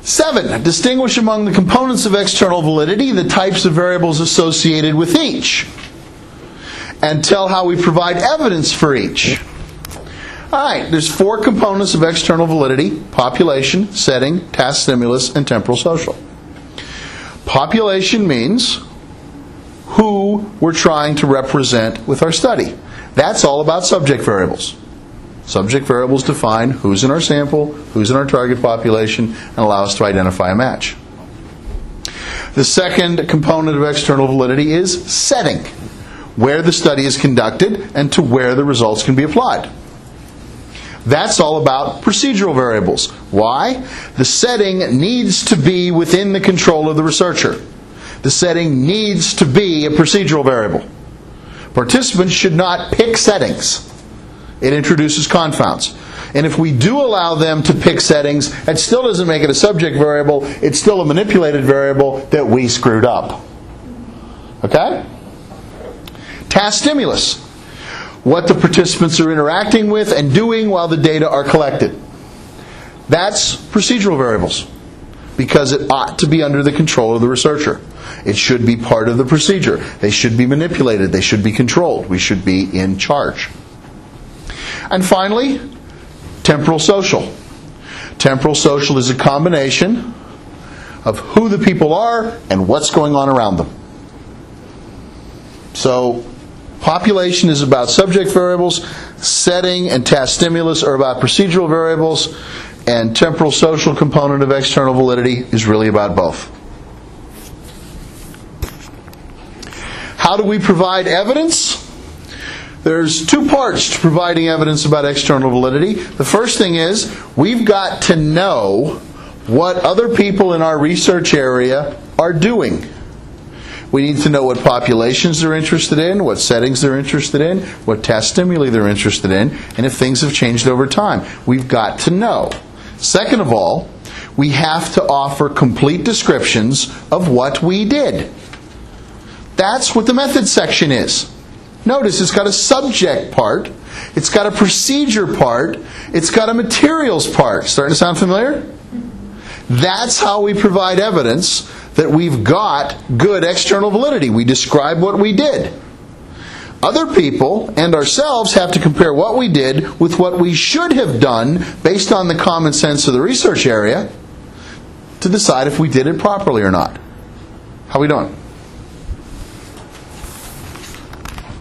7, distinguish among the components of external validity the types of variables associated with each, and tell how we provide evidence for each. Alright, there's 4 components of external validity: population, setting, task stimulus, and temporal social. Population means who we're trying to represent with our study. That's all about subject variables. Subject variables define who's in our sample, who's in our target population, and allow us to identify a match. The second component of external validity is setting, where the study is conducted and to where the results can be applied. That's all about procedural variables. Why? The setting needs to be within the control of the researcher. The setting needs to be a procedural variable. Participants should not pick settings. It introduces confounds. And if we do allow them to pick settings, it still doesn't make it a subject variable. It's still a manipulated variable that we screwed up. Okay? Task stimulus. What the participants are interacting with and doing while the data are collected. That's procedural variables, because it ought to be under the control of the researcher. It should be part of the procedure. They should be manipulated. They should be controlled. We should be in charge. And finally, temporal social. Temporal social is a combination of who the people are and what's going on around them. So, population is about subject variables, setting and task stimulus are about procedural variables, and temporal social component of external validity is really about both. How do we provide evidence? There's 2 parts to providing evidence about external validity. The first thing is, we've got to know what other people in our research area are doing. We need to know what populations they're interested in, what settings they're interested in, what task stimuli they're interested in, and if things have changed over time. We've got to know. Second of all, we have to offer complete descriptions of what we did. That's what the methods section is. Notice it's got a subject part, it's got a procedure part, it's got a materials part. Starting to sound familiar? That's how we provide evidence that we've got good external validity. We describe what we did. Other people and ourselves have to compare what we did with what we should have done based on the common sense of the research area to decide if we did it properly or not. How are we doing?